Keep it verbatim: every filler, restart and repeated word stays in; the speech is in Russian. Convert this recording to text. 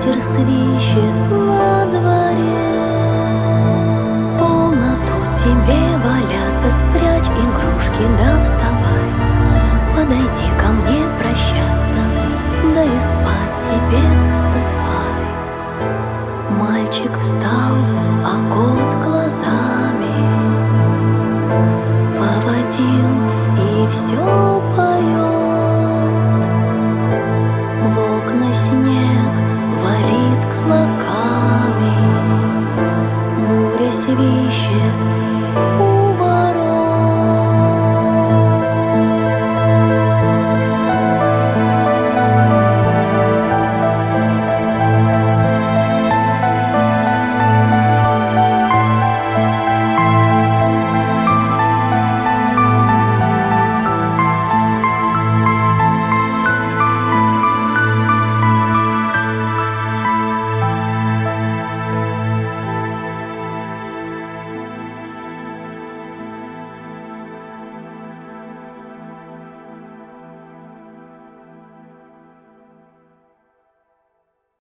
ветер свищет на дворе. Полно тут тебе валяться, спрячь игрушки, да вставай. Подойди ко мне прощаться, да и спать себе